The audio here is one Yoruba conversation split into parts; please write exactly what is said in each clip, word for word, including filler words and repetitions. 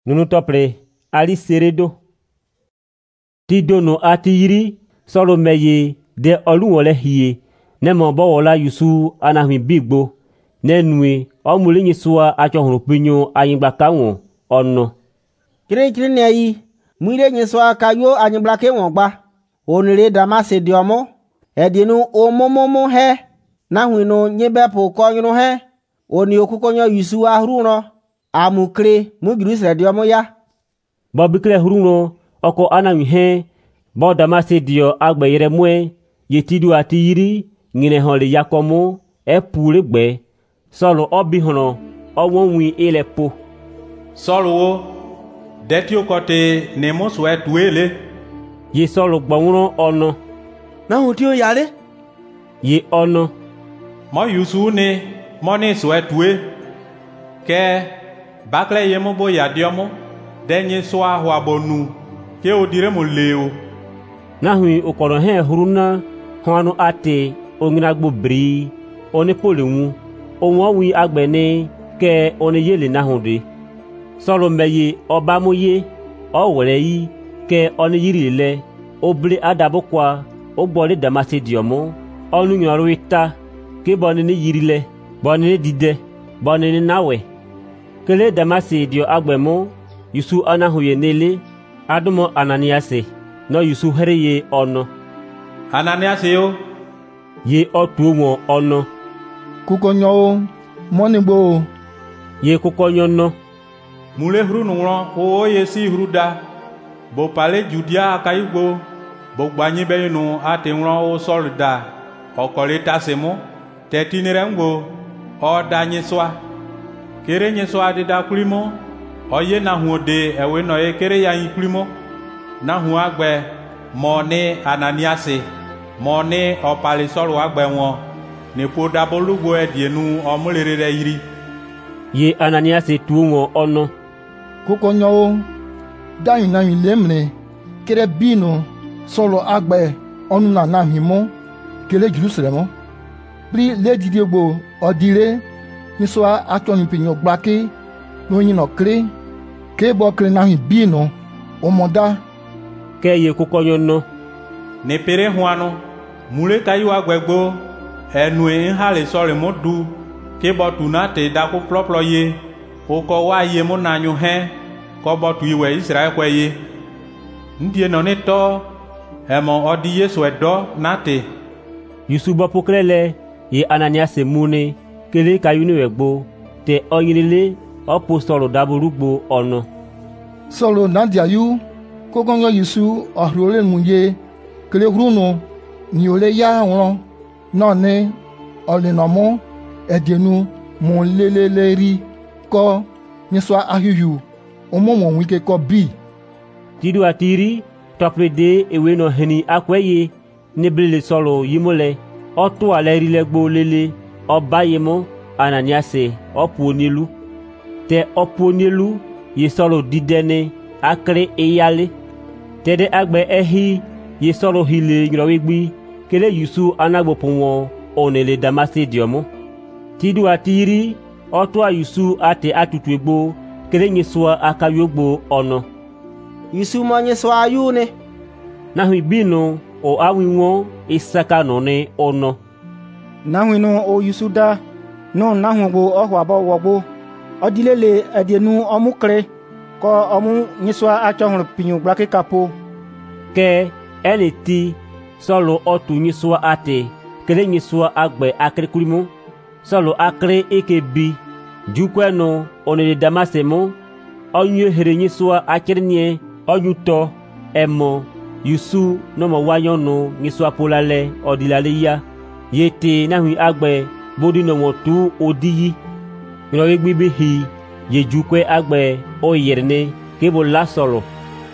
Nunu topre ali seredo. Tido no ati yiri solo meye de olu wole hie. Ne mo bo wola yusu anahwi bigbo. Ne nue omuli nyisua acho hunu pinyo ayingba kanwo ono. Kiri kiri ne yi mwire nyisua kayo ayingba ke wongba. Onire damase diomo edinu omomomo he na hwino nyebepo konyro he oni okukonyo yusu ahruno amukre mugirusre diomo ya bobikre hruno oko anami he bo damase dio agbeyere mwe yetidu ati yiri ngine hole yakomo e pure gbe solo obi hono owonwi ile po solo wo detio kote nemos we tuele ye solo gbawro ono na hutio yale ye ono mo yusu ni mo ni swe tue ke bakle yemo bo yadiomo denye so ahwa bonu ke odire mo leo na hui okoro he huruna hono ate ongina gbobri oni polewu onwo wi agbene ke oni yele na hunde solo meye obamoye owere yi ke oni yiri le obli adabokwa ogbole damase diomo onu nyoru ita ke boni ni yirile boni ni dide boni ni nawe kele damase dio agbemo yusu anahuye nele adumo ananiase no yusu hereye ono ananiase yo ye otuwo ono kukonyo monigbo ye kukonyo no mule hru nuro o ye si hruda bo pale judia akayigbo bo gbanyi be nu ati nro o solda okole tasemo tetinire ngbo o danyi swa kere nyi swa dida kulimo oye na huode ewe no ye kere ya yin kulimo na hu agbe mo ni ananiase mo ni opale solo agbe won ni po dabolugbo edienu omulere yiri ye ananiase tuwo ono kukonyo dayin na yin lemre kere bino solo agbe onu na na himo kele Jerusalem pri ledidiegbo odire niso atoni pinyo gbake no yin no kre ke bo kre na hin bino omoda ke ye kukonyo no ne pere huanu mule kayu agbegbo enu nhale sore modu ke bo tunate dako ploplo ye oko wa ye mo nanyu he ko bo tu iwe Israel kweye ndie no ne to emo odi Yesu edo nate yusubo pokrele ye ananiase mune kele kayuni wegbo te oyinile apostolo daborugbo ono solo nadia yu kogongo yusu ahrole munye kele hruno ni ole ya won no ne olinomo edenu mon leleleri ko niswa ahiyu omomo wike ko bi tidu atiri toprede ewe no heni akweye nebele solo yimole oto aleri legbo lele obayemo ananiase oponilu te oponilu ye solo didene akre eyale tede agbe ehi ye solo hile ngrowigbi kele yusu anagbopunwo onele damase diomo tidu atiri oto ayusu ate atutuegbo kele nyesua akayogbo ono yusu mo nyesua ayune na hui bino o awinwo isaka no ne ono na hui no o yusu da no na hu gbo ohwa bo wogbo odilele edienu omukre ko omu nyesua achohun pinyu blake kapo ke eneti solo otu nyesua ate kele nyesua agbe akrekulimo solo akre ekebi jukweno onele damasemo onye here nyesua akrenie onyuto emo yusu no mo wayono nyesua polale odilale ya yete na hui agbe bodi no motu odiyi ro egbibi hi ye jukwe agbe oyerne kebo la solo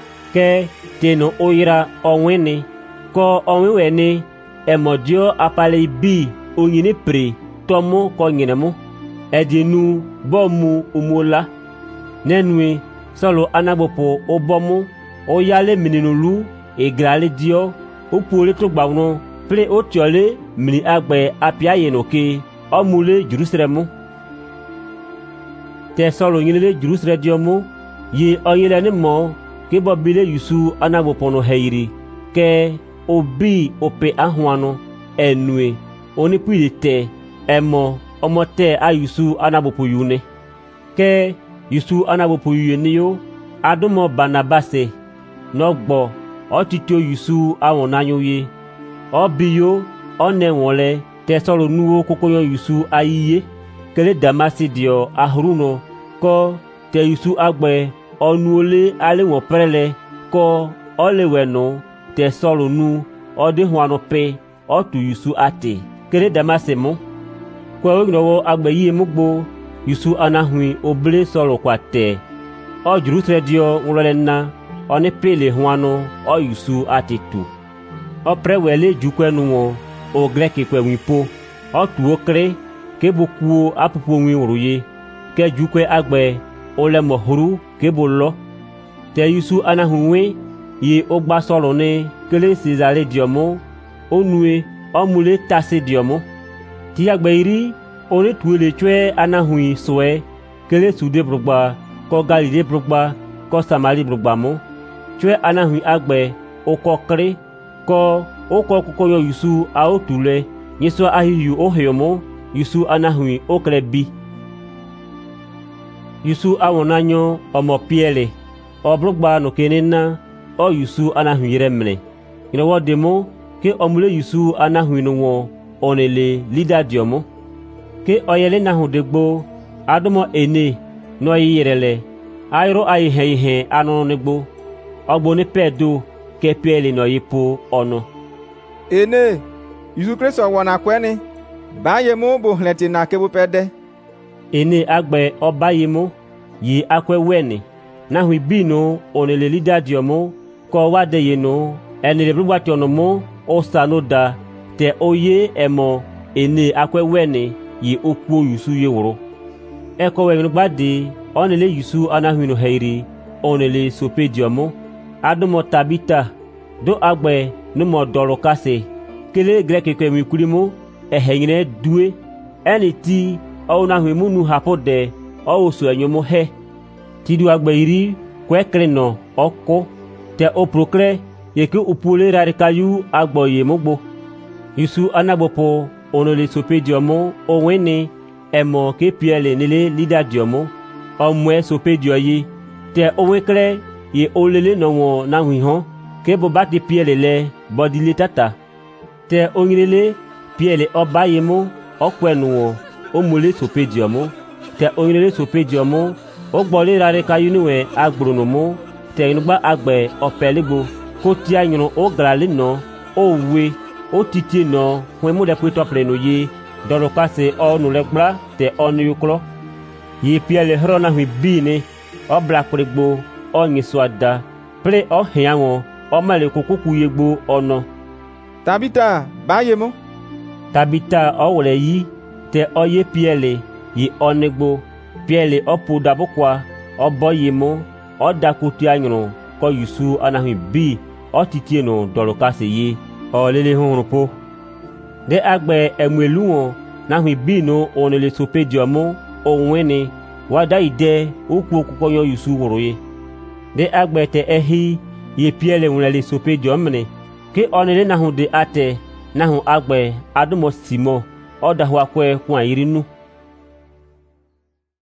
ke teno oyira onwene ko onwene emodio apale bi onyine pre tomo ko nyinemu edinu bomu umola nenwe solo anagbopo obomu oyale mininulu egrale dio opole to gbawno ple otiole mini agbe apia yenoke omule Jerusalem te solo nyinele Jerusalem diomo ye oyele ni mo ke bobile yusu anabo pono heiri ke obi ope ahuano enue oni puite emo omote ayusu anabo poyune ke yusu anabo poyune yo adumo Barnabase nogbo otitio yusu awon nanyoye obiyo one wole te solo nuwo kokoyo yusu ayiye kele Damasi dio ahruno ko te yusu agbe onuole ale won prele ko oleweno te solo nu ode huano pe otu yusu ate kele Damasi mo ko ngnowo agbe yi mugbo yusu anahui oble solo kwate o Jerusalem dio ngolena oni pele huano o yusu ate tu o prewele jukwenu won o greki kwe wipo o tu okre ke bokuo apupo wi oruye ke jukwe agbe o le mohuru ke bolo te yusu anahuwe ye ogba solo ne kele Cesare diomo onue omule tase diomo ti agbe iri oni tuele chwe anahui soe kele sude brugba ko Galile brugba ko Samari brugba mo chwe anahui agbe o kokre ko o ko kokoyo yusu a otule nyeso ahiyu o heyomo yusu anahui o klebi yusu awonanyo omo piele obrugba no kenena o yusu anahui remne ino wodemo ke omule yusu anahui no won onele leader diomo ke oyele na hudegbo adomo ene no yirele ayro ayi hehe anu negbo ogbo ni pedo ke piele no yipo ono ene Yusu Kristo wana kweni baye mo bo hleti na kebu pede ene agbe obaye mo yi akwe weni na hu bino onele leader diomo ko wade ye no enele blubati ono mo o sanoda te oye emo ene akwe weni yi okwo yusu ye woro eko we gbade onele yusu anahu no heiri onele sope diomo adumo Tabita do agbe no mo doro kase kele greki kwe mi kulimo ehengine due eniti o na hu munu hapode o so enyomo he tidu agbe iri kwe kreno oko te o procre ye ke upule radikayu agbo ye mogbo yusu anagbopo onole sope diomo onwene emo ke piele nele leader diomo omwe sope dioye te onwekre ye olele no won na hu hon ke bo bati piele le bodile tata te onyirele piele obayemo okwenu omule sope diomo te onyirele sope diomo ogbole rare kayunuwe agbronomo te inugba agbe opelegbo ko ti anyun o grale no owe o titie no hwe mo de pito preno ye doro kase onu legbra te onu yuklo ye piele hrona hu bine obla pregbo onyi swada pre o hianwo o male kokuku yegbo ono Tabita baye mo Tabita o wole yi te oye piele yi onegbo piele opu dabokwa oboye mo o dakuti anyun ko yusu anahu bi o titie no doro kase ye o lele hunrun po de agbe emwelu won na hu bi no onele sope diomo onwene wada ide okwu okuko yo yusu woroye de agbe te ehi ye piele wonele sope diomne ke onele na hu de ate na hu agbe adumo simo o dahwa kwe kwa irinu